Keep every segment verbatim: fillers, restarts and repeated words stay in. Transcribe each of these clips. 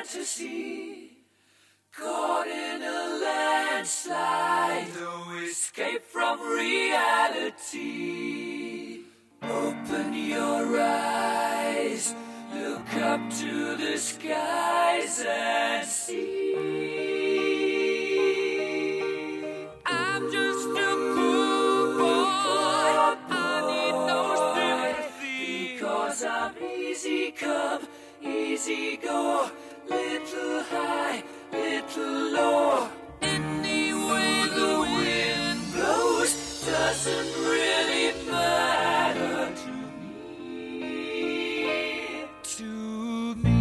fantasy, caught in a landslide, no escape from reality. Open your eyes, look up to the skies and see. I'm just a poor boy, I need no sympathy, because I'm easy come, easy go, little high, little low. Any way the wind blows doesn't really matter to me, to me.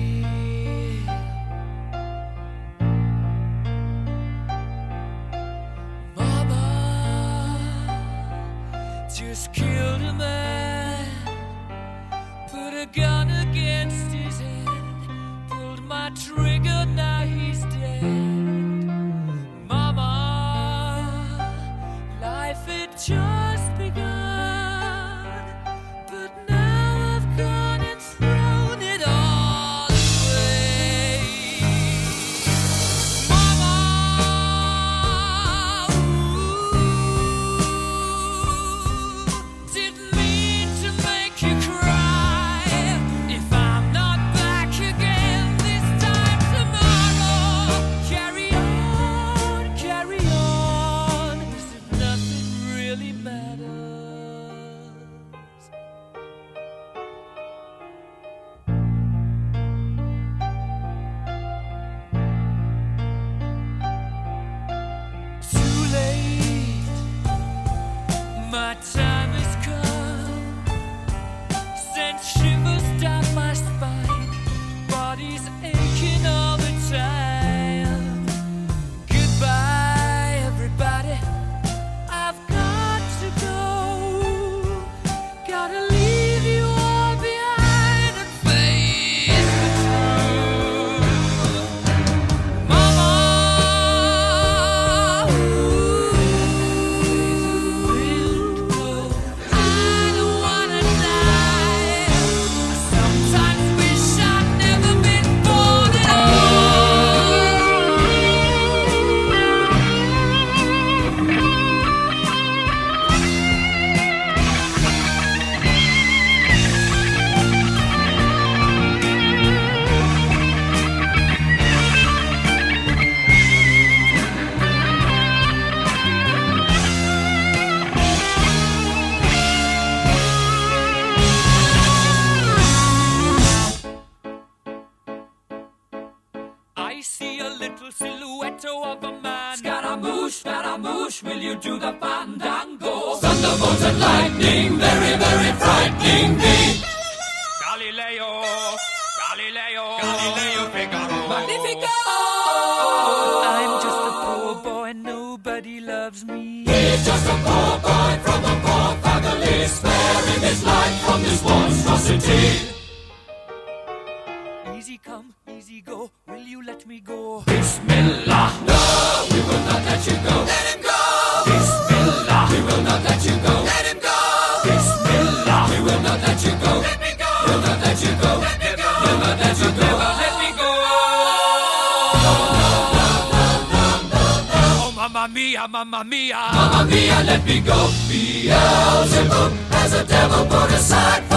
Mama just killed a man, put a gun against his head, pulled my trigger, now he's dead. Mama, life had just begun, but now I've gone and thrown it all away. Mama, ooh, didn't mean to make you cry. If I'm not back again this time tomorrow, carry on, carry on, as if nothing really matters. Too late, my time has come, sent shivers down my spine, body's aching all the time. Goodbye, everybody, I've got to go, gotta leave you all behind and face the truth. Mama, ooh, I don't wanna die. I sometimes wish I'd never been born at I see a little silhouette of a man. Scaramouche, Scaramouche, will you do the fandango? Thunderbolt and lightning, very, very frightening me. Galileo, Galileo, Galileo Figaro. Magnifico! I'm just a poor boy, nobody loves me. He's just a poor boy from a poor family, sparing his life from this monstrosity. Easy come, easy go, will you let me go? Bismillah, no, we will not let you go. Let him go! Bismillah, we will not let you go. Let him go! Bismillah, we will not let you go. Let me go! We'll not let you go. Let me go! We'll not let you go. Never let me go! No, no, no, no, no, no, no. Oh, mamma mia, mamma mia. Mamma mia, let me go. Beelzebub has a devil put aside